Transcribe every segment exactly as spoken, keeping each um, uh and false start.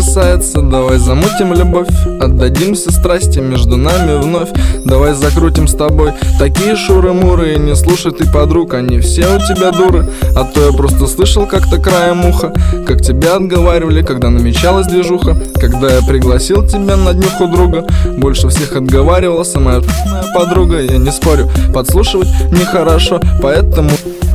касается. Давай замутим любовь, отдадимся страсти между нами вновь. Давай закрутим с тобой такие шуры-муры. И не слушай ты подруг, они все у тебя дуры. А то я просто слышал как-то краем уха, как тебя отговаривали, когда намечалась движуха. Когда я пригласил тебя на днюху друга, больше всех отговаривала моя подруга. Я не спорю, подслушивать нехорошо, поэтому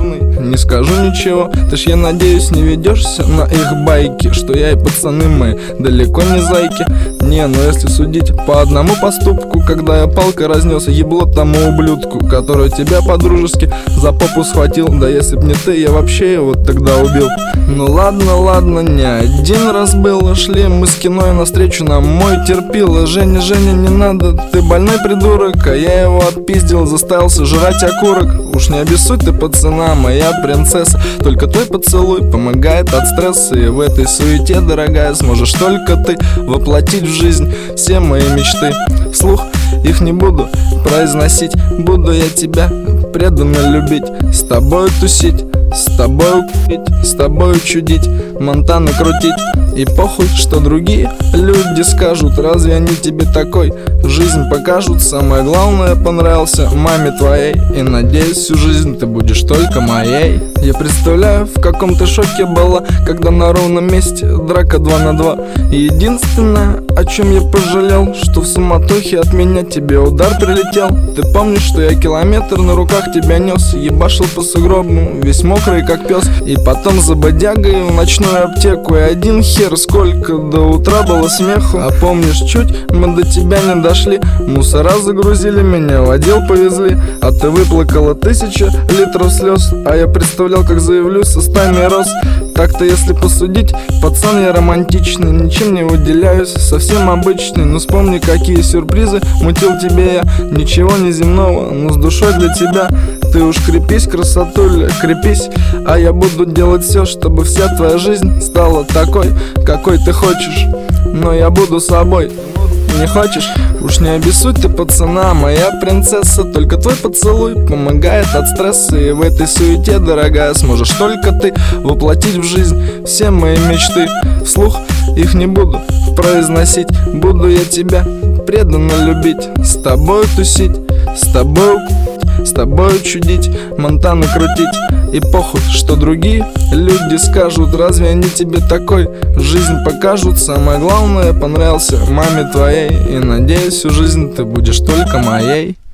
не скажу ничего. Ты ж, я надеюсь, не ведешься на их байки, что я и пацаны мои далеко не зайки. Не, но если судить по одному поступку, когда я палкой разнес ебло тому ублюдку, который тебя по-дружески за попу схватил. Да если б не ты, я вообще его тогда убил. Ну ладно, ладно, не один раз было. Шли мы с кино и навстречу нам мой терпила. Женя, Женя, не надо, ты больной придурок. А я его отпиздил, заставил сожрать окурок. Уж не обессудь ты, пацана, моя принцесса. Только твой поцелуй помогает от стресса. И в этой суете, дорогая, сможешь только ты воплотить в жизнь все мои мечты. Вслух их не буду произносить, буду я тебя преданно любить, с тобой тусить, с тобой курить, с тобой чудить, Монтаны крутить. И похуй, что другие люди скажут, разве они тебе такой жизнь покажут. Самое главное, понравился маме твоей, и надеюсь, всю жизнь ты будешь только моей. Я представляю, в каком ты шоке была, когда на ровном месте драка два на два. И единственное, о чем я пожалел, что в суматохе от меня тебе удар прилетел. Ты помнишь, что я километр на руках тебя нес, ебашил по сугробу, весь мокрый как пес. И потом за бодягой в ночную аптеку, и один хер сколько до утра было смеху. А помнишь, чуть мы до тебя не дошли, мусора загрузили, меня в отдел повезли. А ты выплакала тысячу литров слез, а я представлял, как заявлюсь со стами роз. Так-то, если посудить, пацан я романтичный, ничем не выделяюсь, совсем обычный. Но вспомни, какие сюрпризы мутил тебе я, ничего не земного, но с душой для тебя. Ты уж крепись, красотуля, крепись, а я буду делать все, чтобы вся твоя жизнь стала такой, какой ты хочешь. Но я буду собой. Не хочешь? Уж не обессудь ты, пацана, моя принцесса. Только твой поцелуй помогает от стресса. И в этой суете, дорогая, сможешь только ты воплотить в жизнь все мои мечты. Вслух их не буду произносить, буду я тебя преданно любить, с тобой тусить, с тобой с тобой чудить, Монтаны крутить. И похуй, что другие люди скажут, разве они тебе такой жизнь покажут. Самое главное, понравился маме твоей, и надеюсь, всю жизнь ты будешь только моей.